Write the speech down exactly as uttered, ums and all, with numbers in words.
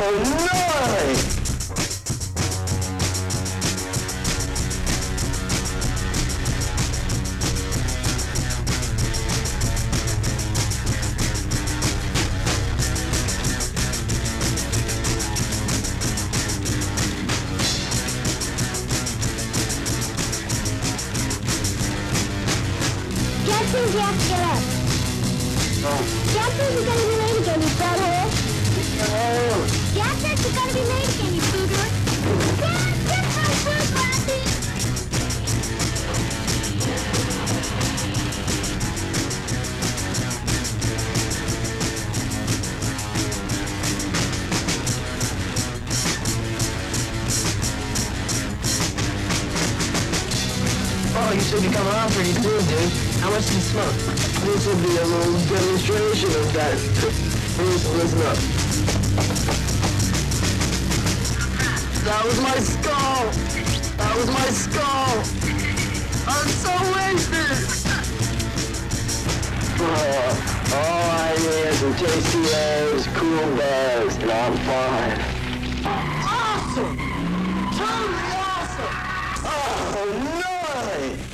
nice! Jackson, you have to get up. Oh. Jackson, you're gonna be late again, you butthole. Oh. Jackson, you're gonna be late again, you booger. Dad, get my food, Lassie! Oh, you should be coming on pretty soon, dude. How much do you smoke? This will be a little demonstration of that. Listen, listen up. That was my skull! That was my skull! I'm so wasted! Oh, all I need is some J C Os, cool bags, and I'm fine. Awesome! Totally awesome! Oh, nice!